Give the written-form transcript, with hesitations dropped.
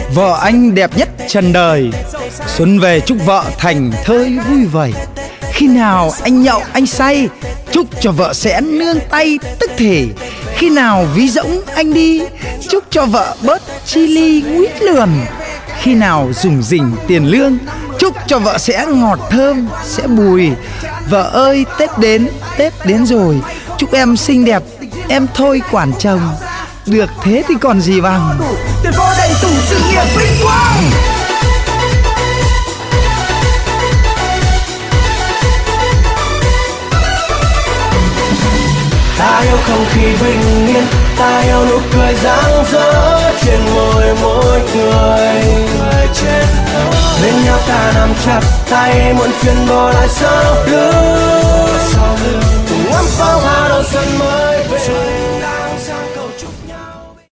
Vợ anh đẹp nhất trần đời, xuân về chúc vợ thành thơi vui vầy. Khi nào anh nhậu anh say, chúc cho vợ sẽ nương tay tức thì. Khi nào ví dỗng anh đi, chúc cho vợ bớt chi ly nguyết lườn. Khi nào rủng rỉnh tiền lương, chúc cho vợ sẽ ngọt thơm sẽ bùi. Vợ ơi Tết đến rồi, chúc em xinh đẹp, em thôi quản chồng. Được thế thì còn gì bằng. Tiền vô đầy đủ sự nghiệp vinh quang. Ta yêu không khí bình yên, ta yêu nụ cười rạng rỡ trên môi mỗi người. Bên nhau ta nắm chặt tay, muộn phiền bỏ lại sau lưng. Cùng ngắm pháo hoa đón xuân mới về.